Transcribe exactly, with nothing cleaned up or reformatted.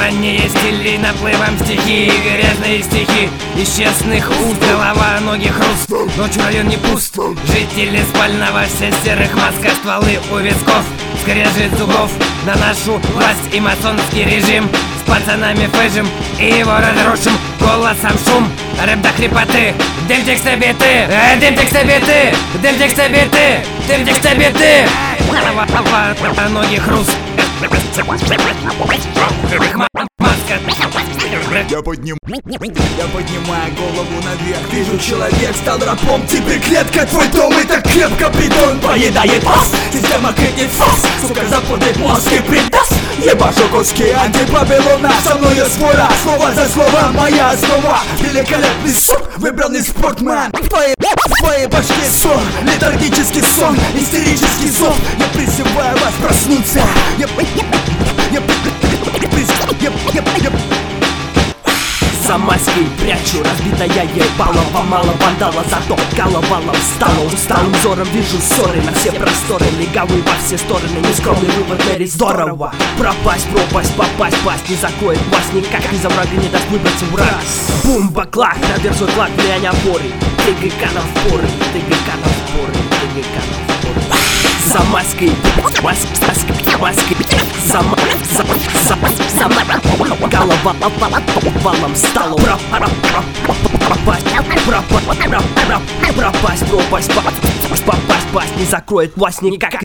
ранние стили наплывом стихи, грязные стихи из честных уст, голова, ноги хруст. Ночью район не пуст, жители спального, все серых маска, стволы у висков, скрежет зубов на нашу власть и масонский режим. С пацанами фэжим и его разрушим, голосом шум, рэп до хрипоты, дым текста биты, э, дым текста биты, дым текста биты, дым текста биты. Ноги хруст. Я подним... Я поднимаю голову наверх. Вижу, человек стал рабом. Теперь клетка, твой дом, и так крепко бетон поедает вас. Система критит фас, сука, запутает мозг и придаст. Ебашу куски антибабилона, со мной я свора, слово за слово, моя основа. Великолепный сук, выбранный спортсмен. В твоей, в твоей башке сон, летаргический сон, истерический зов. Я призываю вас проснуться. Я... Я... Я... Я... Я... За маской прячу разбитая ебало, помало вандала, зато головалом стало. Усталым взором вижу ссоры на все просторы, легавые во все стороны, нескромный вывод Мэри здорово. Пропасть, пропасть, попасть, пасть не закроет вас никак, ни за врага не даст выбраться враг. Бумба, клак, наверзой клак, влияние опоры, ТГК на впоры, ТГК на впоры, ТГК на впоры. За маской, маской, маской, маской, за маской, за за голова валом стало. Пропасть, пропасть, пропасть, пропасть, попасть, пасть не закроет вас никак.